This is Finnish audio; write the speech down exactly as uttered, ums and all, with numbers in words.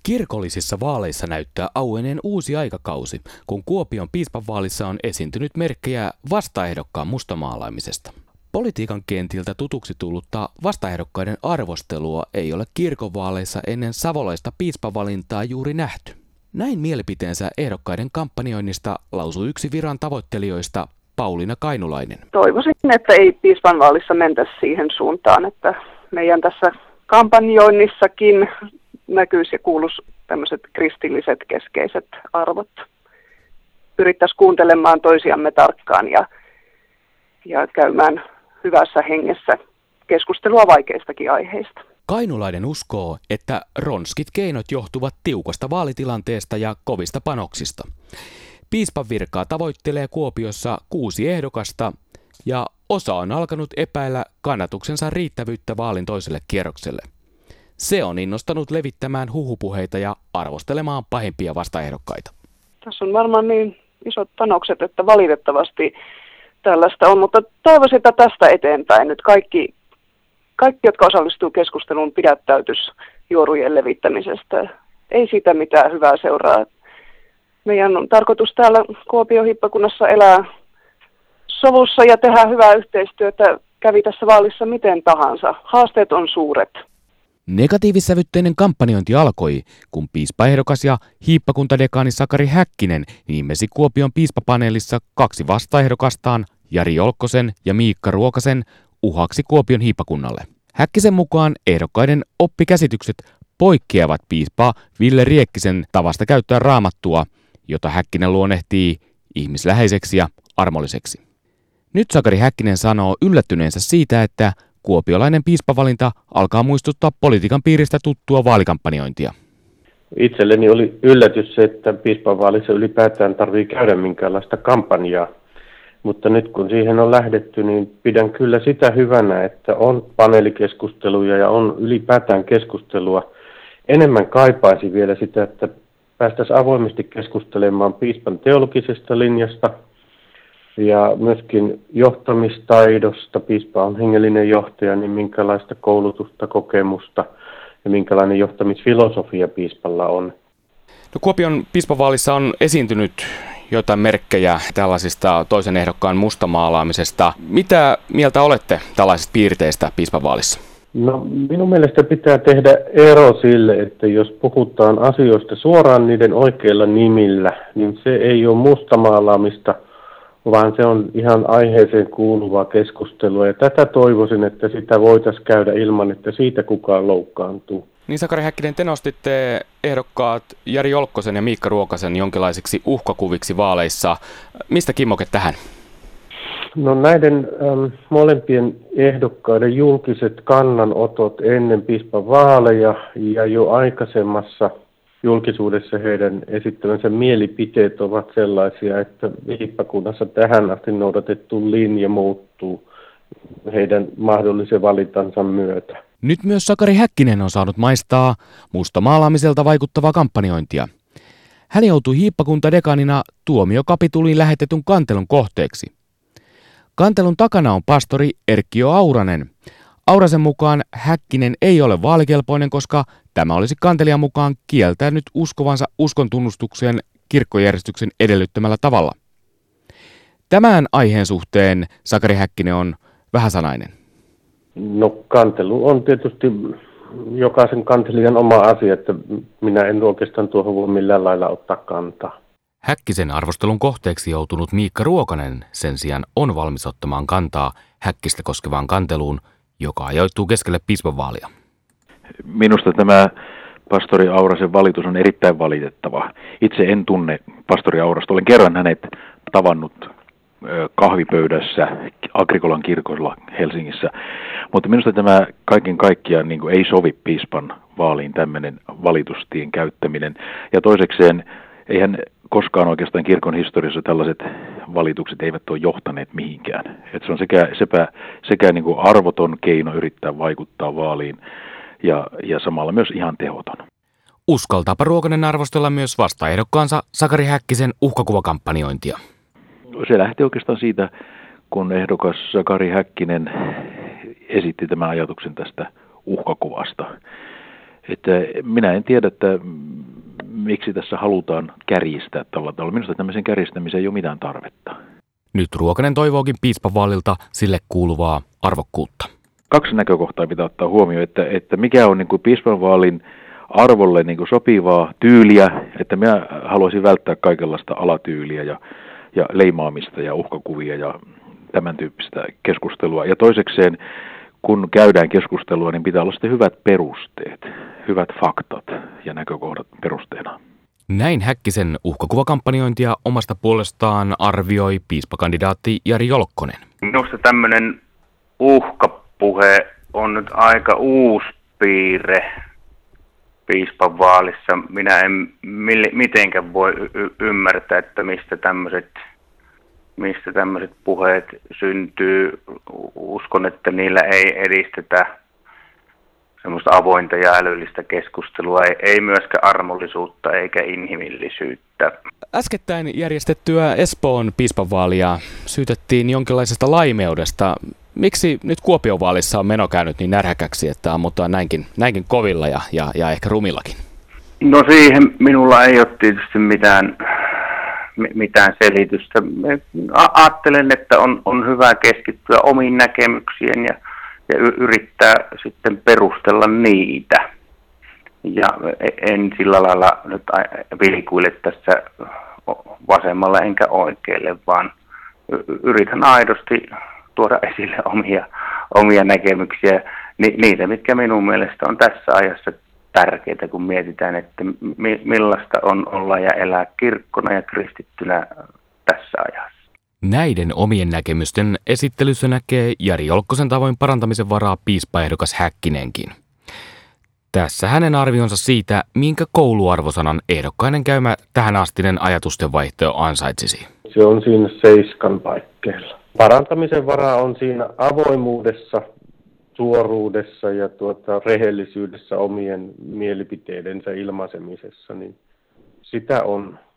Kirkollisissa vaaleissa näyttää auenneen uusi aikakausi, kun Kuopion piispanvaalissa on esiintynyt merkkejä vastaehdokkaan mustamaalaamisesta. Politiikan kentiltä tutuksi tullutta vastaehdokkaiden arvostelua ei ole kirkonvaaleissa ennen savolaista piispavalintaa juuri nähty. Näin mielipiteensä ehdokkaiden kampanjoinnista lausui yksi viran tavoittelijoista, Pauliina Kainulainen. Toivoisin, että ei piispanvaalissa mentäisi siihen suuntaan, että meidän tässä kampanjoinnissakin näkyisi ja kuuluisi tämmöiset kristilliset keskeiset arvot. Pyrittäisiin kuuntelemaan toisiamme tarkkaan ja, ja käymään hyvässä hengessä keskustelua vaikeistakin aiheista. Kainulainen uskoo, että ronskit keinot johtuvat tiukasta vaalitilanteesta ja kovista panoksista. Piispan virkaa tavoittelee Kuopiossa kuusi ehdokasta ja osa on alkanut epäillä kannatuksensa riittävyyttä vaalin toiselle kierrokselle. Se on innostanut levittämään huhupuheita ja arvostelemaan pahimpia vastaehdokkaita. Tässä on varmaan niin isot panokset, että valitettavasti tällaista on, mutta toivoisin, että tästä eteenpäin nyt kaikki, kaikki jotka osallistuu keskusteluun, pidättäytys juorujen levittämisestä. Ei siitä mitään hyvää seuraa. Meidän on tarkoitus täällä Kuopion hiippakunnassa elää sovussa ja tehdä hyvää yhteistyötä, kävi tässä vaalissa miten tahansa. Haasteet on suuret. Negatiivissävytteinen kampanjointi alkoi, kun piispaehdokas ja hiippakuntadekaani Sakari Häkkinen nimesi Kuopion piispapaneelissa kaksi vastaehdokastaan, Jari Jolkkosen ja Miikka Ruokasen, uhaksi Kuopion hiippakunnalle. Häkkisen mukaan ehdokkaiden oppikäsitykset poikkeavat piispaa Ville Riekkisen tavasta käyttää raamattua, jota Häkkinen luonnehtii ihmisläheiseksi ja armolliseksi. Nyt Sakari Häkkinen sanoo yllättyneensä siitä, että kuopiolainen piispavalinta alkaa muistuttaa politiikan piiristä tuttua vaalikampanjointia. Itselleni oli yllätys se, että piispanvaalissa ylipäätään tarvitsee käydä minkäänlaista kampanjaa. Mutta nyt kun siihen on lähdetty, niin pidän kyllä sitä hyvänä, että on paneelikeskusteluja ja on ylipäätään keskustelua. Enemmän kaipaisin vielä sitä, että päästäisiin avoimesti keskustelemaan piispan teologisesta linjasta ja myöskin johtamistaidosta. Piispa on hengellinen johtaja, niin minkälaista koulutusta, kokemusta ja minkälainen johtamisfilosofia piispalla on. No, Kuopion piispavaalissa on esiintynyt joitain merkkejä tällaisista toisen ehdokkaan mustamaalaamisesta. Mitä mieltä olette tällaisista piirteistä piispavaalissa? No, minun mielestä pitää tehdä ero sille, että jos puhutaan asioista suoraan niiden oikeilla nimillä, niin se ei ole mustamaalaamista, vaan se on ihan aiheeseen kuuluvaa keskustelua. Ja tätä toivoisin, että sitä voitaisiin käydä ilman, että siitä kukaan loukkaantuu. Niin, Sakari Häkkinen, te nostitte ehdokkaat Jari Jolkkosen ja Miikka Ruokasen jonkinlaisiksi uhkakuviksi vaaleissa. Mistä kimmoke tähän? No, näiden ähm, molempien ehdokkaiden julkiset kannanotot ennen piispan vaaleja ja jo aikaisemmassa julkisuudessa heidän esittämänsä mielipiteet ovat sellaisia, että hiippakunnassa tähän asti noudatettu linja muuttuu heidän mahdollisen valintansa myötä. Nyt myös Sakari Häkkinen on saanut maistaa mustamaalaamiselta vaikuttavaa kampanjointia. Hän joutui hiippakuntadekaanina tuomiokapituliin lähetetyn kantelun kohteeksi. Kantelun takana on pastori Erkkio Auranen. Aurasen mukaan Häkkinen ei ole vaalikelpoinen, koska tämä olisi kantelijan mukaan kieltänyt uskovansa uskontunnustukseen kirkkojärjestyksen edellyttämällä tavalla. Tämän aiheen suhteen Sakari Häkkinen on vähäsanainen. No, kantelu on tietysti jokaisen kantelijan oma asia, että minä en oikeastaan tuohon voi millään lailla ottaa kantaa. Häkkisen arvostelun kohteeksi joutunut Miikka Ruokanen sen sijaan on valmis ottamaan kantaa Häkkistä koskevaan kanteluun, joka ajoittuu keskelle piispanvaalia. Minusta tämä pastori Aurasen valitus on erittäin valitettava. Itse en tunne pastori Aurasta. Olen kerran hänet tavannut kahvipöydässä Agrikolan kirkolla Helsingissä. Mutta minusta tämä kaiken kaikkiaan niin kuin ei sovi piispan vaaliin tämmöinen valitustien käyttäminen. Ja toisekseen eihän koskaan oikeastaan kirkon historiassa tällaiset valitukset eivät ole johtaneet mihinkään. Et se on sekä, sekä, sekä niin kuin arvoton keino yrittää vaikuttaa vaaliin ja, ja samalla myös ihan tehoton. Uskaltaapa Ruokanen arvostella myös vastaehdokkaansa Sakari Häkkisen uhkakuvakampanjointia. Se lähti oikeastaan siitä, kun ehdokas Sakari Häkkinen esitti tämän ajatuksen tästä uhkakuvasta. Että minä en tiedä, että miksi tässä halutaan kärjistää tällä tavalla. Minusta tämmöisen kärjistämiseen ei ole mitään tarvetta. Nyt Ruokanen toivookin piispavaalilta sille kuuluvaa arvokkuutta. Kaksi näkökohtaa pitää ottaa huomioon, että, että mikä on niin kuin piispanvaalin arvolle niin kuin sopivaa tyyliä, että minä haluaisin välttää kaikenlaista alatyyliä ja, ja leimaamista ja uhkakuvia ja tämän tyyppistä keskustelua. Ja toisekseen, kun käydään keskustelua, niin pitää olla sitten hyvät perusteet, hyvät faktat ja näkökohdat perusteena. Näin Häkkisen uhkakuvakampanjointia omasta puolestaan arvioi piispakandidaatti Jari Jolkkonen. Minusta tämmöinen uhkapuhe on nyt aika uusi piirre piispan vaalissa. Minä en mitenkään voi y- ymmärtää, että mistä tämmöiset mistä tämmöiset puheet syntyy. Uskon, että niillä ei edistetä semmoista avointa ja älyllistä keskustelua, ei, ei myöskään armollisuutta eikä inhimillisyyttä. Äskettäin järjestettyä Espoon piispanvaalia syytettiin jonkinlaisesta laimeudesta. Miksi nyt Kuopion vaalissa on meno käynyt niin närhäkäksi, että ammutaan näinkin, näinkin kovilla ja, ja, ja ehkä rumillakin? No siihen minulla ei ole tietysti mitään, mitään selitystä. Ajattelen, että on, on hyvä keskittyä omiin näkemyksiin ja, ja yrittää sitten perustella niitä. Ja en sillä lailla nyt vilkuile tässä vasemmalla enkä oikealle, vaan yritän aidosti tuoda esille omia, omia näkemyksiä, ni, niitä, mitkä minun mielestä on tässä ajassa tärkeitä, kun mietitään, että mi, millaista on olla ja elää kirkkona ja kristittynä tässä ajassa. Näiden omien näkemysten esittelyssä näkee Jari Jolkkosen tavoin parantamisen varaa piispaehdokas Häkkinenkin. Tässä hänen arvionsa siitä, minkä kouluarvosanan ehdokkainen käymä tähän astinen ajatustenvaihto ansaitsisi. Se on siinä seiskan paikkeilla. Parantamisen varaa on siinä avoimuudessa, suoruudessa ja tuota, rehellisyydessä omien mielipiteidensä ilmaisemisessa. Niin sitä on.